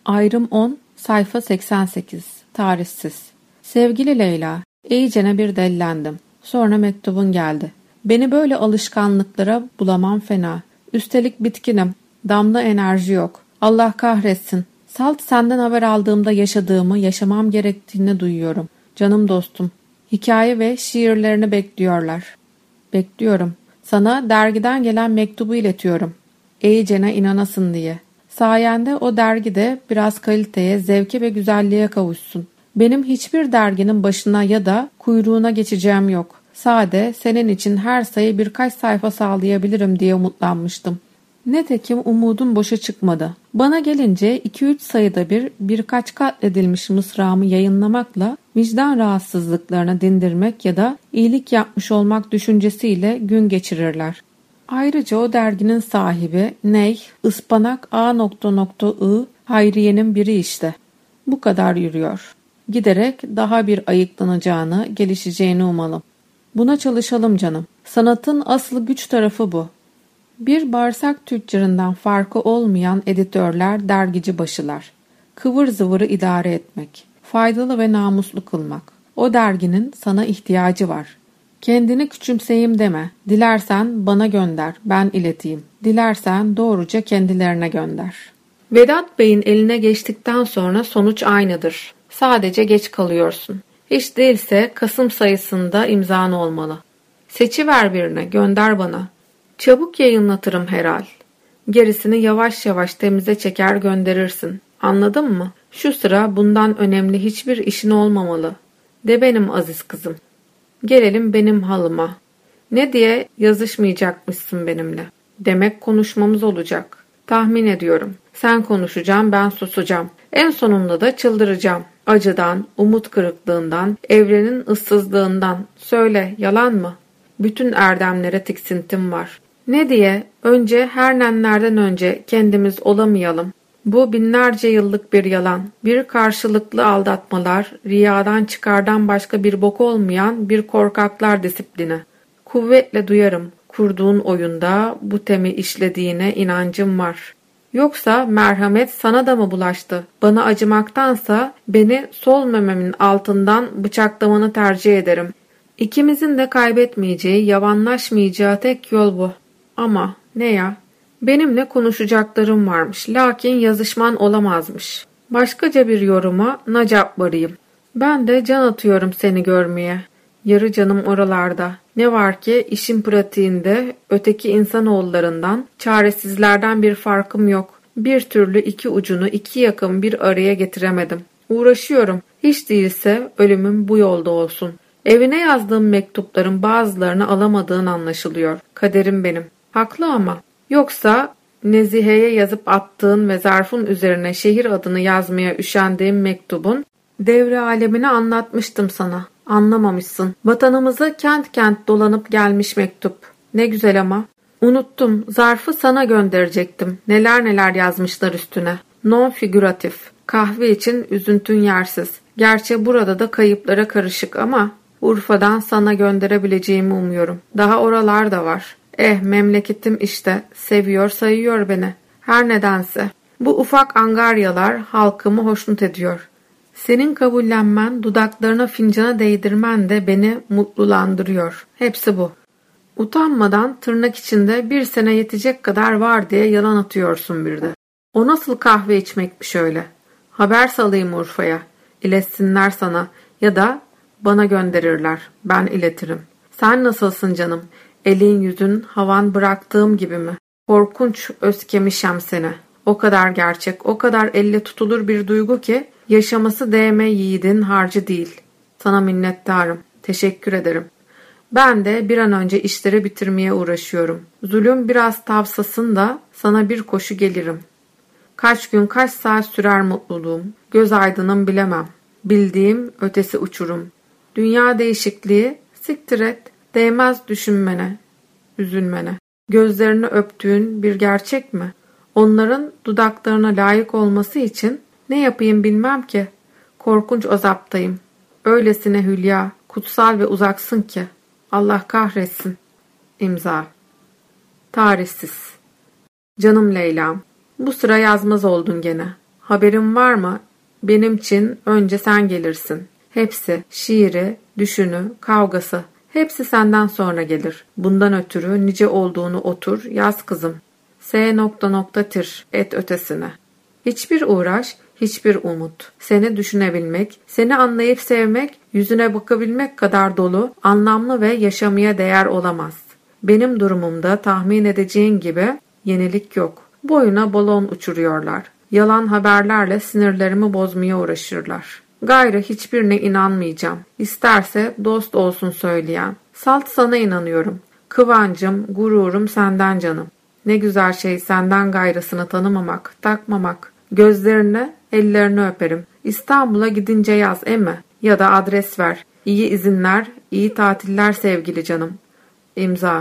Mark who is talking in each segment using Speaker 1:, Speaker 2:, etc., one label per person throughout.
Speaker 1: Ayrım 10, sayfa 88, tarihsiz. Sevgili Leyla, iyicene bir dellendim. Sonra mektubun geldi. Beni böyle alışkanlıklara bulamam fena. Üstelik bitkinim. Damda enerji yok. Allah kahretsin. Salt senden haber aldığımda yaşadığımı, yaşamam gerektiğini duyuyorum. Canım dostum. Hikaye ve şiirlerini bekliyorlar. Bekliyorum. Sana dergiden gelen mektubu iletiyorum. İyicene inanasın diye. Sayende o dergide biraz kaliteye, zevke ve güzelliğe kavuşsun. Benim hiçbir derginin başına ya da kuyruğuna geçeceğim yok. Sade, senin için her sayı birkaç sayfa sağlayabilirim diye umutlanmıştım. Netekim umudum boşa çıkmadı. Bana gelince 2-3 sayıda birkaç katledilmiş mısramı yayınlamakla vicdan rahatsızlıklarına dindirmek ya da iyilik yapmış olmak düşüncesiyle gün geçirirler. Ayrıca o derginin sahibi Ney, ıspanak A.I Hayriye'nin biri işte. Bu kadar yürüyor. Giderek daha bir ayıklanacağını, gelişeceğini umalım. Buna çalışalım canım. Sanatın asıl güç tarafı bu. Bir bağırsak tüccarından farkı olmayan editörler, dergici başılar. Kıvır zıvırı idare etmek. Faydalı ve namuslu kılmak. O derginin sana ihtiyacı var. Kendini küçümseyim deme. Dilersen bana gönder, ben ileteyim. Dilersen doğruca kendilerine gönder. Vedat Bey'in eline geçtikten sonra sonuç aynıdır. Sadece geç kalıyorsun. Hiç değilse Kasım sayısında imzan olmalı. Seçiver birine, gönder bana. Çabuk yayınlatırım herhal. Gerisini yavaş yavaş temize çeker gönderirsin. Anladın mı? Şu sıra bundan önemli hiçbir işin olmamalı. De benim aziz kızım. Gelelim benim halıma. Ne diye yazışmayacakmışsın benimle. Demek konuşmamız olacak. Tahmin ediyorum. Sen konuşacaksın, ben susacağım. En sonunda da çıldıracağım. Acıdan, umut kırıklığından, evrenin ıssızlığından. Söyle, yalan mı? Bütün erdemlere tiksintim var. Ne diye? Önce her nenlerden önce kendimiz olamayalım. Bu binlerce yıllık bir yalan. Bir karşılıklı aldatmalar, riyadan çıkardan başka bir bok olmayan bir korkaklar disiplini. Kuvvetle duyarım. Kurduğun oyunda bu temi işlediğine inancım var. Yoksa merhamet sana da mı bulaştı? Bana acımaktansa beni sol mememin altından bıçaklamanı tercih ederim. İkimizin de kaybetmeyeceği, yavanlaşmayacağı tek yol bu. Ama ne ya? Benimle konuşacaklarım varmış, lakin yazışman olamazmış. Başkaca bir yoruma nacap varayım. Ben de can atıyorum seni görmeye. Yarı canım oralarda. Ne var ki işin pratiğinde öteki insanoğullarından, çaresizlerden bir farkım yok. Bir türlü iki ucunu iki yakın bir araya getiremedim. Uğraşıyorum. Hiç değilse ölümüm bu yolda olsun. Evine yazdığım mektupların bazılarını alamadığın anlaşılıyor. Kaderim benim. Haklı ama. Yoksa Nezihe'ye yazıp attığın ve zarfın üzerine şehir adını yazmaya üşendiğim mektubun devre alemini anlatmıştım sana. Anlamamışsın. Vatanımızı kent kent dolanıp gelmiş mektup. Ne güzel ama. Unuttum. Zarfı sana gönderecektim. Neler neler yazmışlar üstüne. Non figüratif. Kahve için üzüntün yersiz. Gerçi burada da kayıplara karışık ama Urfa'dan sana gönderebileceğimi umuyorum. Daha oralar da var. Memleketim işte. Seviyor sayıyor beni. Her nedense. Bu ufak angaryalar halkımı hoşnut ediyor. Senin kabullenmen, dudaklarına fincana değdirmen de beni mutlulandırıyor. Hepsi bu. Utanmadan tırnak içinde 1 sene yetecek kadar var diye yalan atıyorsun bir de. O nasıl kahve içmekmiş öyle? Haber salayım Urfa'ya. İletsinler sana ya da bana gönderirler. Ben iletirim. Sen nasılsın canım? Elin yüzün havan bıraktığım gibi mi? Korkunç özkemişem seni. O kadar gerçek, o kadar elle tutulur bir duygu ki yaşaması değme yiğidin harcı değil. Sana minnettarım. Teşekkür ederim. Ben de bir an önce işleri bitirmeye uğraşıyorum. Zulüm biraz tavsasın da sana bir koşu gelirim. Kaç gün kaç saat sürer mutluluğum. Göz aydınım bilemem. Bildiğim ötesi uçurum. Dünya değişikliği siktir et. Değmez düşünmene, üzülmene. Gözlerini öptüğün bir gerçek mi? Onların dudaklarına layık olması için ne yapayım bilmem ki. Korkunç azaptayım. Öylesine hülya, kutsal ve uzaksın ki. Allah kahretsin. İmza. Tarihsiz. Canım Leyla'm. Bu sıra yazmaz oldun gene. Haberin var mı? Benim için önce sen gelirsin. Hepsi, şiiri, düşünü, kavgası, hepsi senden sonra gelir. Bundan ötürü nice olduğunu otur, yaz kızım. Et ötesine. Hiçbir uğraş, hiçbir umut. Seni düşünebilmek, seni anlayıp sevmek, yüzüne bakabilmek kadar dolu, anlamlı ve yaşamaya değer olamaz. Benim durumumda tahmin edeceğin gibi yenilik yok. Boyuna balon uçuruyorlar. Yalan haberlerle sinirlerimi bozmaya uğraşırlar. Gayrı hiçbirine inanmayacağım. İsterse dost olsun söyleyen. Salt sana inanıyorum. Kıvancım, gururum senden canım. Ne güzel şey senden gayrısını tanımamak, takmamak. Gözlerini, ellerini öperim. İstanbul'a gidince yaz emi ya da adres ver. İyi izinler, iyi tatiller sevgili canım. İmza.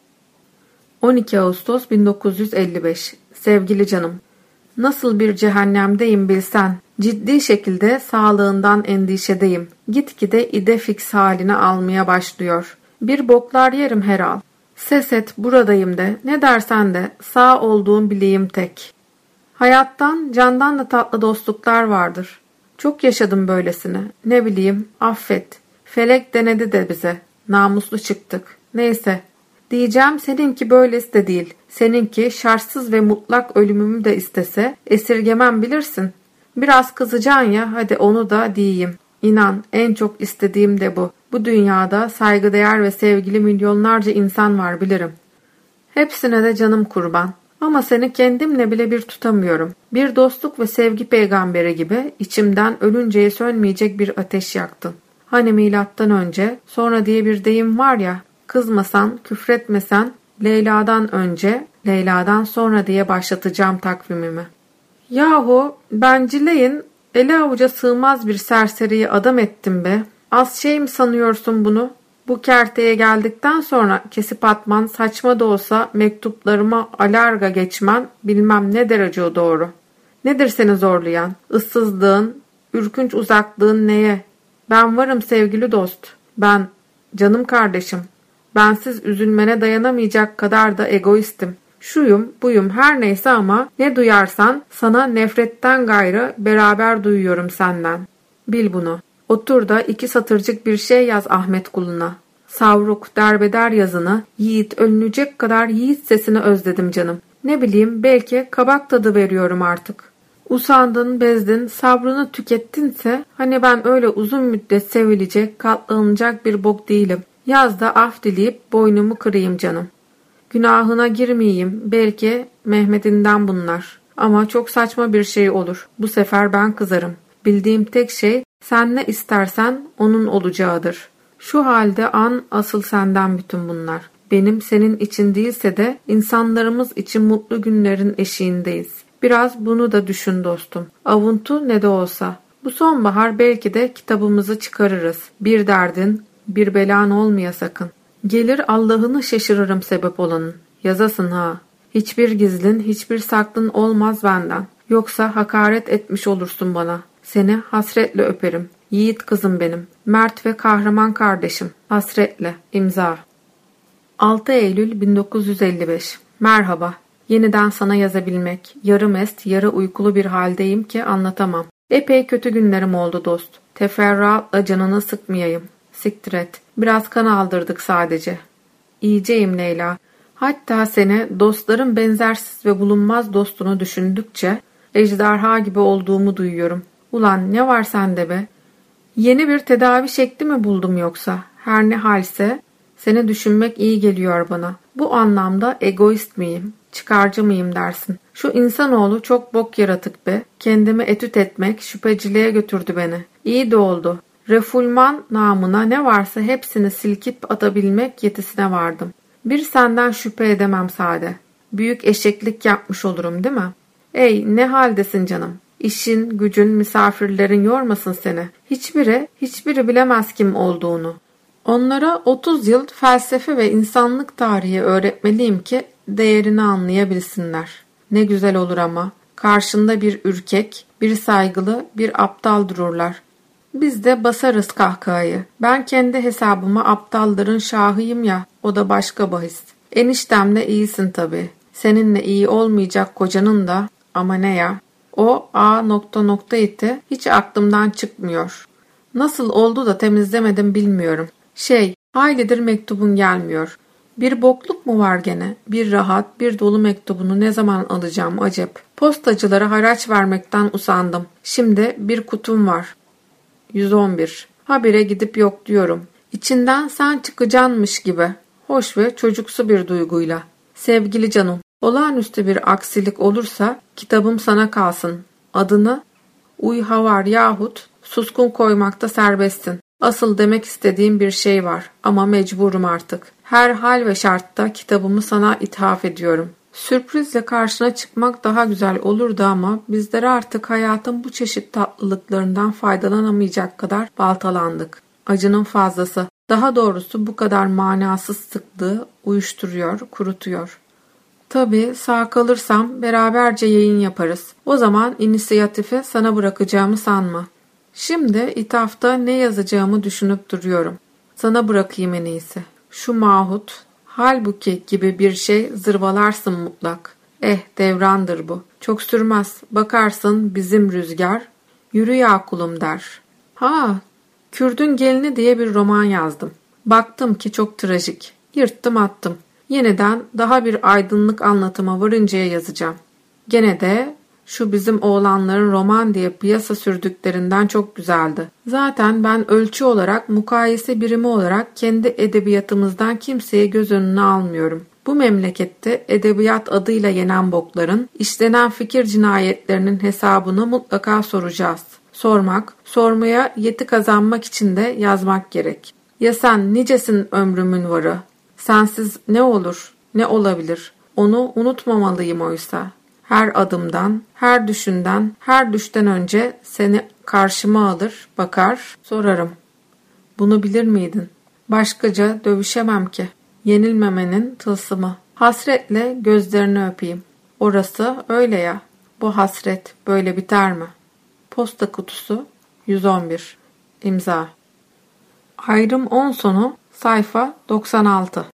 Speaker 1: 12 Ağustos 1955. Sevgili canım. Nasıl bir cehennemdeyim bilsen. Ciddi şekilde sağlığından endişedeyim. Gitgide idefix halini almaya başlıyor. Bir boklar yerim herhal. Ses et buradayım de, ne dersen de sağ olduğum bileyim tek. Hayattan, candan da tatlı dostluklar vardır. Çok yaşadım böylesini. Ne bileyim, affet. Felek denedi de bize. Namuslu çıktık. Neyse. Diyeceğim seninki böylesi de değil. Seninki şartsız ve mutlak ölümümü de istese esirgemem bilirsin. Biraz kızacaksın ya, hadi onu da diyeyim. İnan en çok istediğim de bu. Bu dünyada saygıdeğer ve sevgili milyonlarca insan var bilirim. Hepsine de canım kurban. Ama seni kendimle bile bir tutamıyorum. Bir dostluk ve sevgi peygamberi gibi içimden ölünceye sönmeyecek bir ateş yaktın. Hani milattan önce, sonra diye bir deyim var ya, kızmasan, küfretmesen, Leyla'dan önce, Leyla'dan sonra diye başlatacağım takvimimi. Yahu ben Cile'in ele avuca sığmaz bir serseriyi adam ettim be. Az şey mi sanıyorsun bunu? Bu kerteye geldikten sonra kesip atman, saçma da olsa mektuplarıma alarga geçmen bilmem ne derece o doğru. Nedir seni zorlayan? Issızlığın, ürkünç uzaklığın neye? Ben varım sevgili dost. Ben, canım kardeşim. Bensiz üzülmene dayanamayacak kadar da egoistim. Şuyum, buyum her neyse ama ne duyarsan sana nefretten gayrı beraber duyuyorum senden. Bil bunu. Otur da 2 satırcık bir şey yaz Ahmet kuluna. Savruk, derbeder yazını, yiğit ölünecek kadar yiğit sesini özledim canım. Ne bileyim belki kabak tadı veriyorum artık. Usandın, bezdin, sabrını tükettinse hani ben öyle uzun müddet sevilecek, katlanacak bir bok değilim. Yaz da af dileyip boynumu kırayım canım. Günahına girmeyeyim, belki Mehmet'inden bunlar. Ama çok saçma bir şey olur. Bu sefer ben kızarım. Bildiğim tek şey sen ne istersen onun olacağıdır. Şu halde an asıl senden bütün bunlar. Benim senin için değilse de insanlarımız için mutlu günlerin eşiğindeyiz. Biraz bunu da düşün dostum. Avuntu ne de olsa. Bu sonbahar belki de kitabımızı çıkarırız. Bir derdin, bir belan olmaya sakın. Gelir Allah'ını şaşırırım sebep olanın. Yazasın ha. Hiçbir gizlin, hiçbir saklın olmaz benden. Yoksa hakaret etmiş olursun bana. Seni hasretle öperim. Yiğit kızım benim. Mert ve kahraman kardeşim. Hasretle. İmza. 6 Eylül 1955. Merhaba. Yeniden sana yazabilmek. Yarı mest, yarı uykulu bir haldeyim ki anlatamam. Epey kötü günlerim oldu dost. Teferruatla canını sıkmayayım. Siktir et. Biraz kan aldırdık sadece. İyiceyim Leyla. Hatta seni dostların benzersiz ve bulunmaz dostunu düşündükçe ejderha gibi olduğumu duyuyorum. Ulan ne var sende be? Yeni bir tedavi şekli mi buldum yoksa? Her ne halse seni düşünmek iyi geliyor bana. Bu anlamda egoist miyim? Çıkarcı mıyım dersin? Şu insanoğlu çok bok yaratık be. Kendimi etüt etmek şüpheciliğe götürdü beni. İyi de oldu. Refulman namına ne varsa hepsini silkip atabilmek yetisine vardım. Bir senden şüphe edemem sade. Büyük eşeklik yapmış olurum değil mi? Ey ne haldesin canım? İşin, gücün, misafirlerin yormasın seni. Hiçbiri bilemez kim olduğunu. Onlara 30 yıl felsefe ve insanlık tarihi öğretmeliyim ki değerini anlayabilsinler. Ne güzel olur ama. Karşında bir ürkek, bir saygılı, bir aptal dururlar. Biz de basarız kahkahayı. Ben kendi hesabıma aptalların şahıyım ya, o da başka bahis. Eniştemle iyisin tabii. Seninle iyi olmayacak kocanın da ama ne ya? O iti hiç aklımdan çıkmıyor. Nasıl oldu da temizlemedim bilmiyorum. Haylidir mektubun gelmiyor. Bir bokluk mu var gene? Bir rahat, bir dolu mektubunu ne zaman alacağım acep? Postacılara haraç vermekten usandım. Şimdi bir kutum var. 111. Habire gidip yokluyorum. İçinden sen çıkacanmış gibi. Hoş ve çocuksu bir duyguyla. Sevgili canım, olağanüstü bir aksilik olursa kitabım sana kalsın. Adını Uyhavar yahut Suskun koymakta serbestsin. Asıl demek istediğim bir şey var ama mecburum artık. Her hal ve şartta kitabımı sana ithaf ediyorum. Sürprizle karşına çıkmak daha güzel olurdu ama bizlere artık hayatın bu çeşit tatlılıklarından faydalanamayacak kadar baltalandık. Acının fazlası, daha doğrusu bu kadar manasız sıklığı uyuşturuyor, kurutuyor. Tabii sağ kalırsam beraberce yayın yaparız. O zaman inisiyatifi sana bırakacağımı sanma. Şimdi ithafta ne yazacağımı düşünüp duruyorum. Sana bırakayım en iyisi. Şu mahut, halbuki gibi bir şey zırvalarsın mutlak. Devrandır bu. Çok sürmez. Bakarsın bizim rüzgar, yürü ya kulum der. Kürdün Gelini diye bir roman yazdım. Baktım ki çok trajik. Yırttım attım. Yeniden daha bir aydınlık anlatıma varıncaya yazacağım. Gene de şu bizim oğlanların roman diye piyasa sürdüklerinden çok güzeldi. Zaten ben ölçü olarak, mukayese birimi olarak kendi edebiyatımızdan kimseye göz önüne almıyorum. Bu memlekette edebiyat adıyla yenen bokların, işlenen fikir cinayetlerinin hesabını mutlaka soracağız. Sormaya yeti kazanmak için de yazmak gerek. Ya sen nicesin ömrümün varı? Sensiz ne olur, ne olabilir? Onu unutmamalıyım oysa. Her adımdan, her düşünden, her düşten önce seni karşıma alır, bakar, sorarım. Bunu bilir miydin? Başkaca dövüşemem ki. Yenilmemenin tılsımı. Hasretle gözlerini öpeyim. Orası öyle ya. Bu hasret böyle biter mi? Posta kutusu 111. İmza. Ayrım 10 sonu sayfa 96.